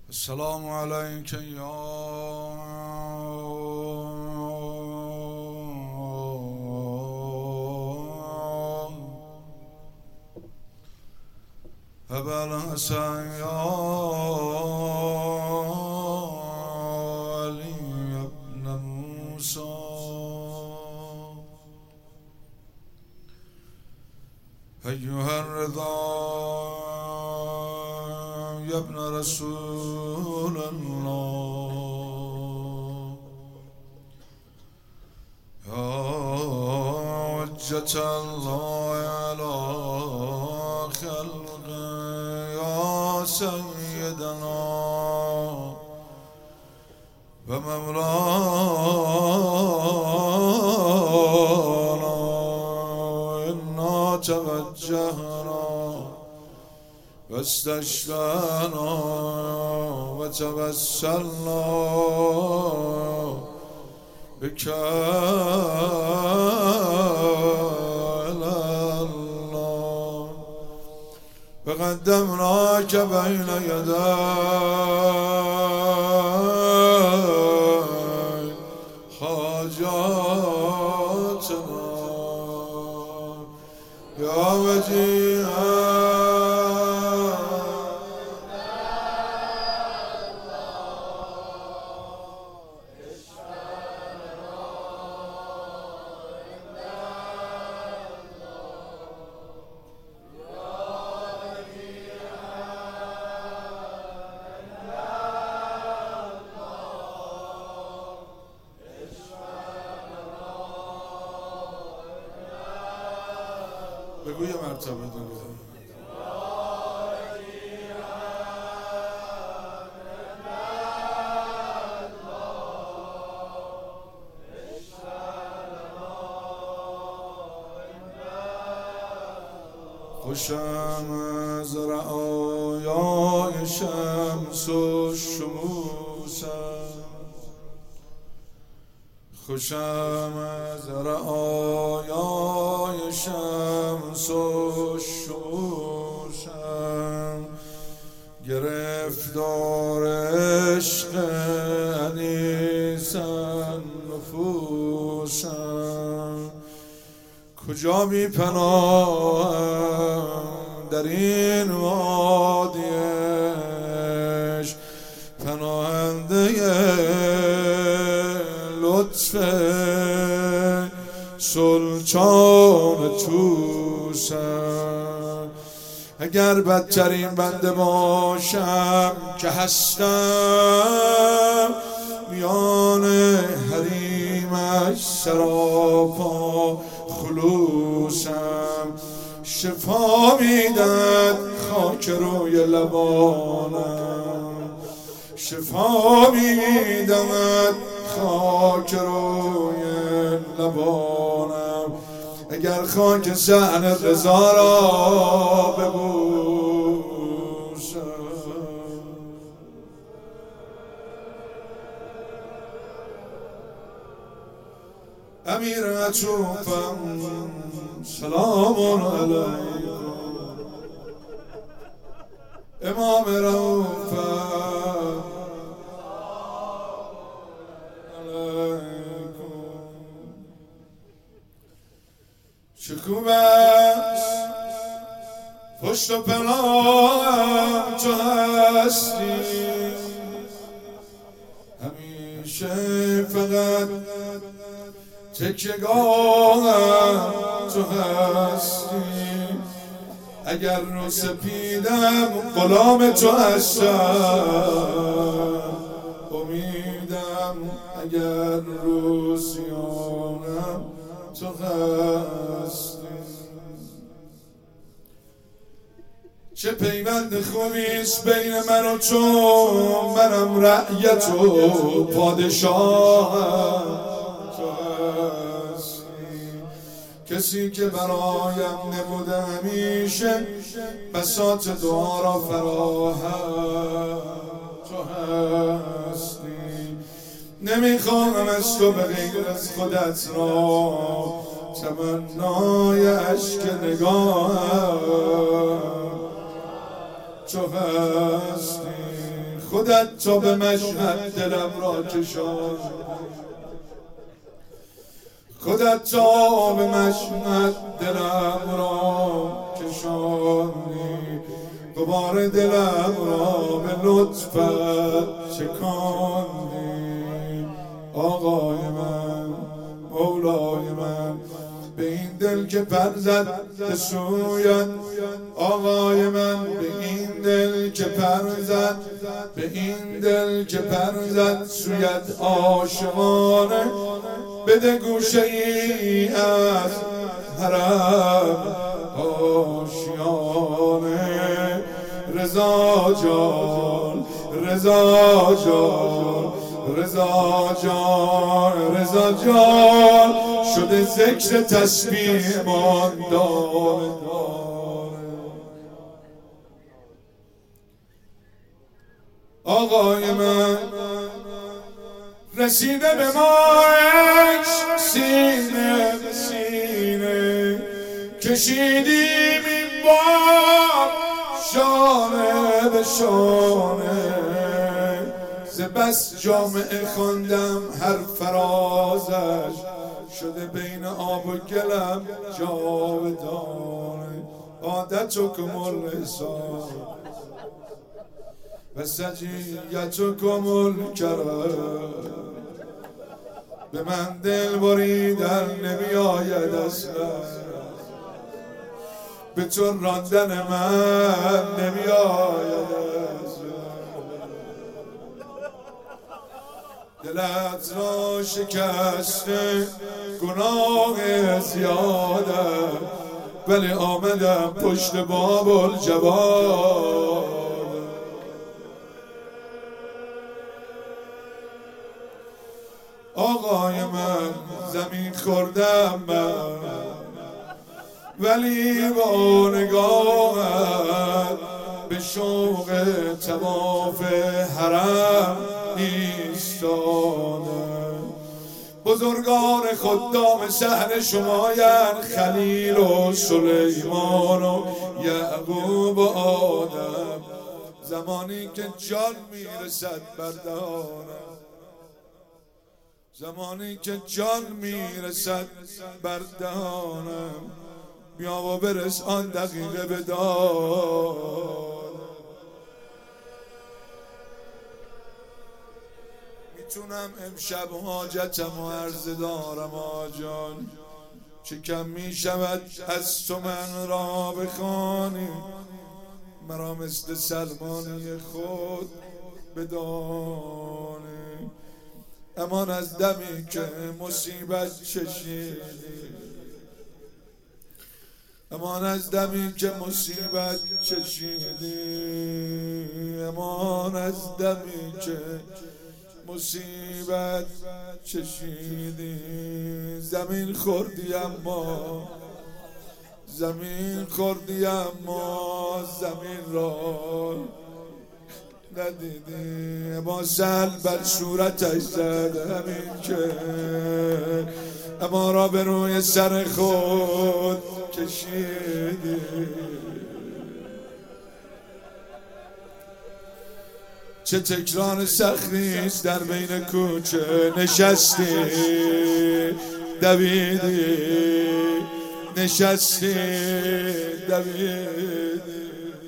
السلام عليك يا أبا الحسن يا علي بن موسى أيها الرضا يا ابن رسول الله يا حجة الله على خلقه يا سيدنا ومولانا إنا توجهنا واستشفعنا وتوسلنا بك إلى الله فقدمناك بين يدي حاجاتنا يا وجيها بگو یه مرتبه دیگه خوشم از رعایای شمس و شموسم خوشم از رعایای شمس و شموسم گرفتار عشق انیسم نفوسم کجا می پناهم در این وادیش پناهنده لطف سلطان توسم اگر بدترین بنده باشم که هستم میان حریمش سراپا خلوصم شفا میدد خاک روی لبانم شفا میدد خاک روی لبانم اگر خاک صحن رضا را ببوسم امیر اطوفم سلام علیکم امام رؤوفم شکوب است پشت و پناهم تو هستی همیشه فقط تکیه‌گاهم تو هستی اگر رو سپیدم غلام تو هستم امیدم اگر رو سیاهم تو هستی چه پیوند خوبیست بین من و تو منم رعیت و پادشاهم تو هستی کسی که برایم نبوده همیشه بساط دعا را فراهم تو هستی نمیخواهم از تو به غیر از خودت را تمنای عشق نگاهم تو هستی خودت تا به مشهد دلم را کشان، خودت تا به مشهد دلم را کشانی، غبار دلم را به لطفت چکانی. آقای من، مولای من، به این دل که پر زد به سویت، آقای من، به این دل که پر زد، به این دل که پر زد سویت عاشقانه، بده گوشه ای از حرم آشیانه. رضا جان، رضا جان، رضا جان، رضا جان، شده ذکر تسبیح مان داره. آقای من رسیده به مایش سینه به سینه، کشیدیم این بار شانه به شانه، ز بس جامعه خواندم هر فرازش، شده بین آب و گلم جاودانه. عادتکم الحسان و سجیتکم الکرم، به من دل بریدن نمی آید اصلا، به تو راندن من نمی آید اصلا. دلت را شکسته گناه زیادم، ولی آمدم پشت باب الجواد. آقای من زمین خوردم من، ولی با نگاهت به شوق طواف حرم ایستادم. بزرگان خدام شهر شمایند، خلیل و سلیمان و یعقوب و آدم، زمانی که جان میرسد بر دهانم، زمانی که جان میرسد بر دهانم، بیا و برس آن دقیقه به داد. میتونم امشب حاجتم و عرض دارم آجان، چه کم میشود از تو من را بخوانی، مرا مثل سلمانی خود بدانی. امان از دمی که مصیبت چشیدی، امان از دمی که مصیبت چشیدی، امان از دمی که مصیبت چشیدی. زمین خوردی اما، زمین خوردی اما زمین را ندیدی. با سل بر صورتش زد همین که اما را به روی سر خود کشیدی. چه تکرار سختیست در بین کوچه نشستی دویدی، نشستی دویدی.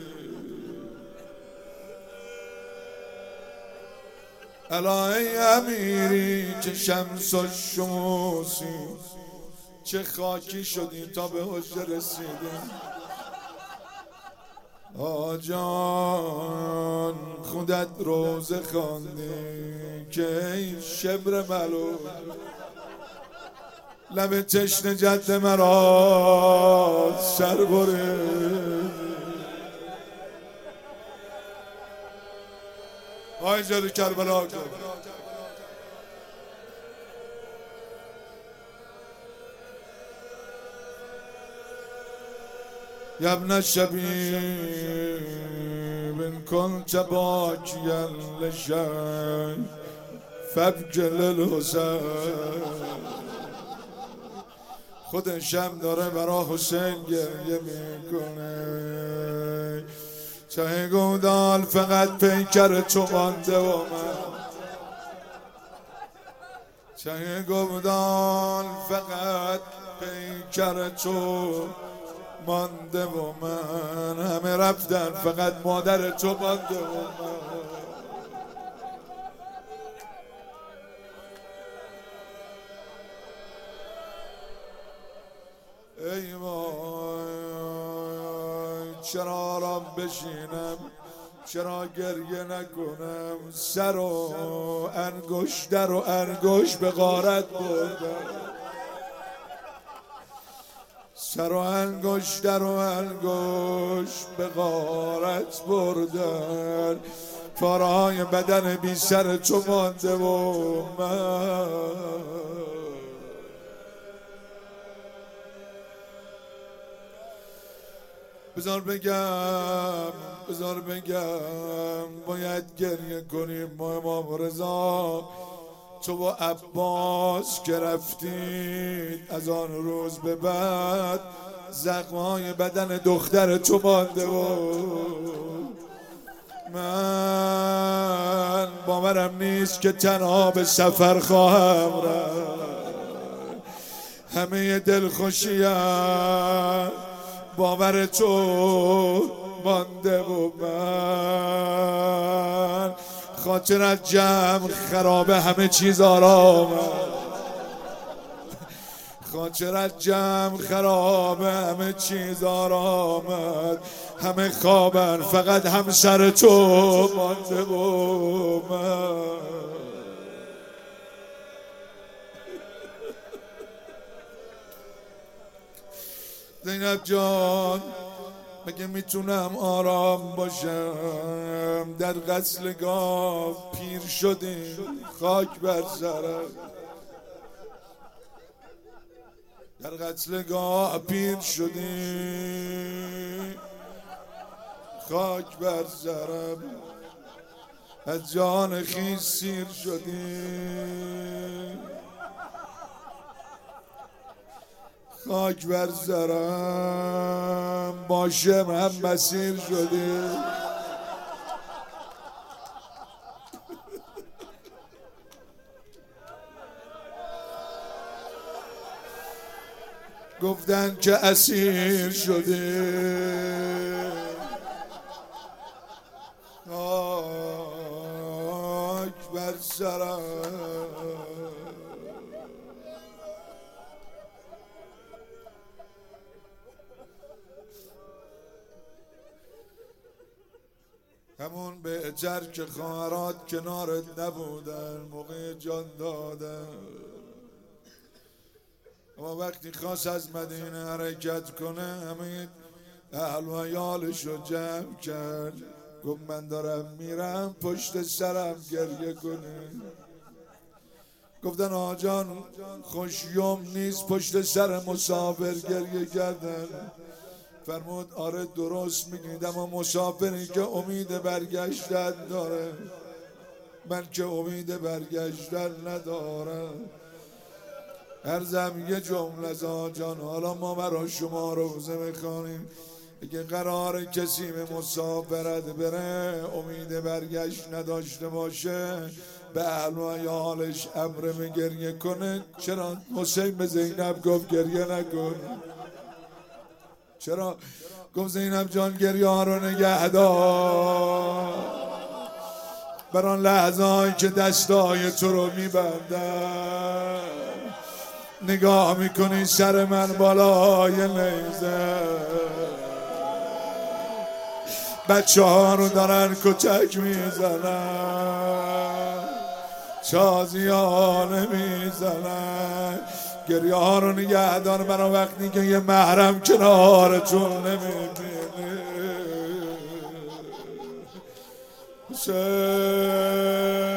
الا ای امیری که شمس و شموسی، چه خاکی شدی تا به حجه رسیدی. آجان خودت روزه خواندی که این شبر ملول، لب تشنه جد مرا سر برید. آی جلو کربلا کن. يا ابن الشبيب إن كنت باكيا للشيء فابكي للحسين. خودشم داره برا حسین گریه میکنه، چه گودال فقط پیکر تو مانده و من، چه گودال فقط پیکر تو مانده و من، همه رفتن فقط مادر تو مانده و من. ای وای چرا آرام بشینم، چرا گریه نکنم، سر و انگشت در و انگشت به غارت بردم، سر و انگشت در و انگشت به غارت بردن، پاره‌های بدن بی سر تو مانده و من. بذار بگم باید گریه کنیم ما امام رضا. تو و عباس که رفتید از آن روز به بعد زخمهای بدن دختر تو مانده و من باورم نیست که تنها به سفر خواهم رفت. همه دلخوشیم باور تو مانده و من، خاطرت جمع خرابه همه چیز آرامه، خاطرت جمع خرابه همه چیز آرامد، همه خوابن فقط همسر تو مانده و من. زینب جان مگه میتونم آرام باشم؟ در قتلگاه پیر شدیم خاک بر سرم، در قتلگاه پیر شدیم خاک بر سرم، از جان خویش سیر شدیم خاک بر سرم، باشه هم مسیر شدیم. گفتن که اسیر شدیم خاک بر سرم. همون بهتر که خواهرات کنارت نبودن موقع جان دادن، اما وقتی خواست از مدینه حرکت کنه همه اهل و عیالشو جمع کرد، گفت من دارم میرم پشت سرم گریه کنه. گفتن آقا جان خوشیوم نیست پشت سر مسافر گریه کردن. فرمود آره درست میگید، اما مسافری که امید برگشتن داره، من که امید برگشتن ندارم. عرضم یه جمله زا جان، حالا ما برای شما روزه میخوانیم، اگه قرار کسی به مسافرت بره امید برگشت نداشته باشه به اهل و عیالش امر گریه کنه. چرا حسین به زینب گفت گریه نکن؟ چرا گفت زینب جان گریه ها رو نگه دار بران لحظه هایی که دستای تو رو میبندن، نگاه میکنی سر من بالای نیزه، بچه ها رو دارن کتک میزنن، چازیانه میزنن، گریه ها رو نگه دار برای وقتی که یه محرم کنارتون نمیبینی.